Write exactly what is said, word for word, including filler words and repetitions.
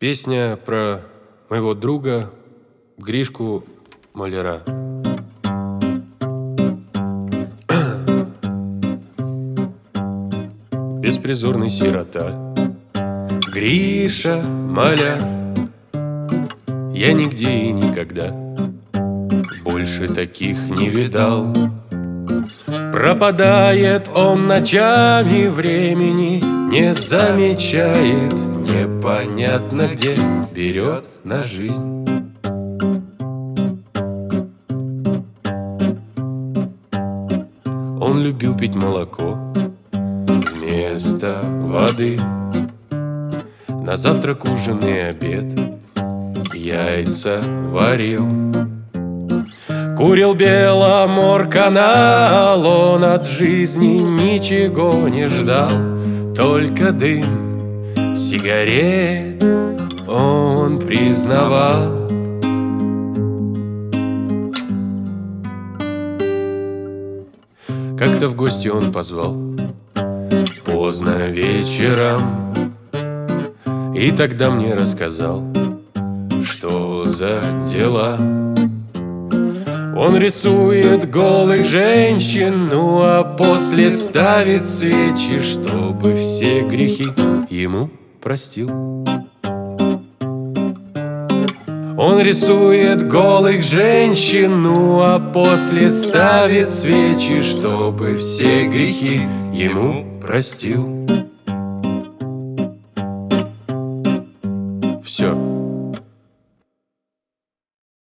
Песня про моего друга Гришку Маляра. Беспризорный сирота Гриша Маляр, я нигде и никогда больше таких не видал. Пропадает он ночами, времени не замечает, непонятно где берет на жизнь. Он любил пить молоко вместо воды, на завтрак, ужин и обед яйца варил. Курил Беломорканал, он от жизни ничего не ждал, только дым сигарет он признавал. Как-то в гости он позвал поздно вечером, и тогда мне рассказал, что за дела. Он рисует голых женщин, ну а после ставит свечи, чтобы все грехи ему простил. Он рисует голых женщин, ну а после ставит свечи, чтобы все грехи ему простил.